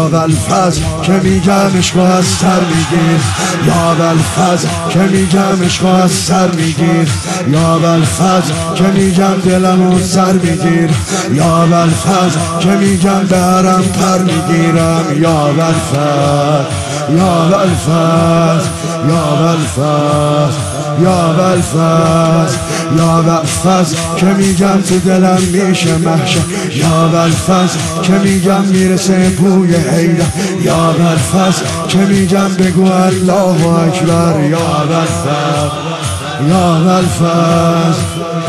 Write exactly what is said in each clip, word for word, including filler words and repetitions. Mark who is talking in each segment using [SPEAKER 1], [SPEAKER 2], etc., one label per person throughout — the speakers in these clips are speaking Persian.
[SPEAKER 1] یا ابوالفضل که میگم عشق از سر میگیر، یا ابوالفضل که میگم عشق از سر میگیر، یا ابوالفضل که میگم دلمو سر میگیر، یا ابوالفضل که میگم برم پر میگیرم، یا ابوالفضل یا ابوالفضل یا ابوالفضل یا ابوالفضل یا ابوالفضل که میگم تو دلم میشه محشر، یا ابوالفضل که میگم میرسه بوی حیدر، یا ابوالفضل که میگم بگو الله اکبر، یا ابوالفضل یا ابوالفضل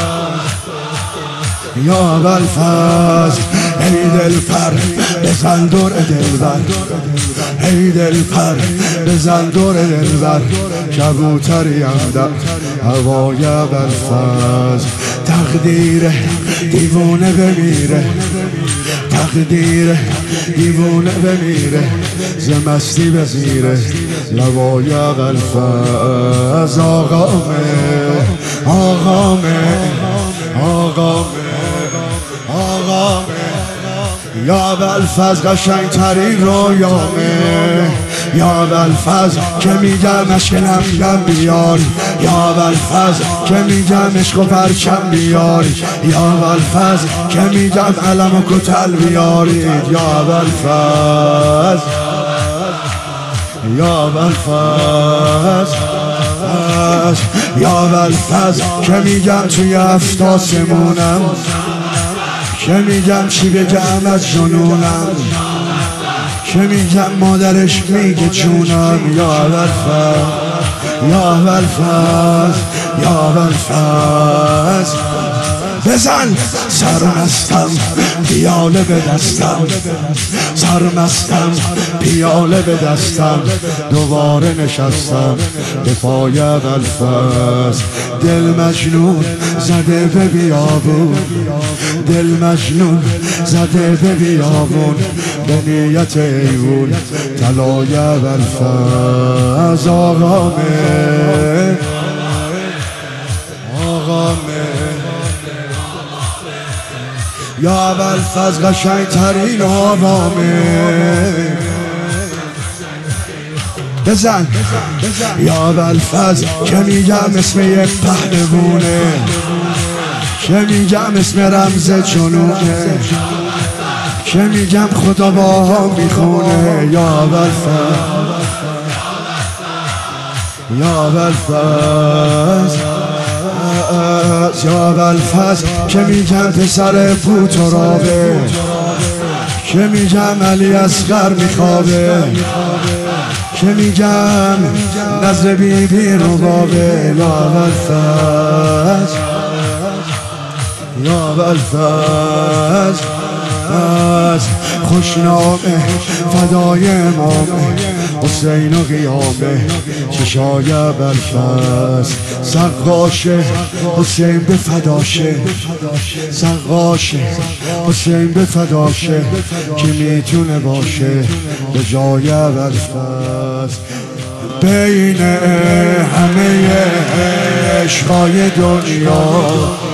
[SPEAKER 1] یا ابوالفضل ای دلپر بزن دور دلبر، ای دلپر بزن دور دلبر، کبوتریم در هوای ابوالفضل، تقدیر دیوونه بمیره، تقدیر دیوونه بمیره، ز مستی بزیره لوای ابوالفضل، آقامه آقامه آقامه آقامه، یا ابوالفضل قشنگ ترین رویامه، یا ابوالفضل که میگم اشکلم میگم بیاری، یا ابوالفضل که میگم عشق و پرچم بیاری، یا ابوالفضل که میگم علم و کتل بیارید، یا ابوالفضل یا ابوالفضل یا ابوالفضل که میگم توی هفت آسمونم، که میگم چی بگم از جنونم، که میگم مادرش میگه چونم، یا ابوالفضل یا ابوالفضل یا ابوالفضل بزن سرمستم پیاله به دستم، سرمستم پیاله به دستم، دوباره نشستم به پای ابوالفضل، دل مجنون زده به بیابون، دل مجنون زده به بیابون، به نیت ایوون طلای ابوالفضل، آقامه آقامه، یا ابوالفضل قشنگ ترین آقامه، بزن یا ابوالفضل که میگم اسم یک پهلوونه، که میگم اسم رمز جنونه، که میگم خدا با هم میخونه، یا ابوالفضل یا ابوالفضل یا ابوالفضل که میگم پسر بوترابه، که میگم علی اصغر میخوابه، که میگم نظر بی بی ربابه، یا ابوالفضل یا ابوالفضل خوشنامه فدای امامه حسین و قیامه، چشای ابوالفضل سقاشه حسین به فداشه، سقاشه حسین به فداشه، که میتونه باشه به جای ابوالفضل، بین همه عشقای دنیا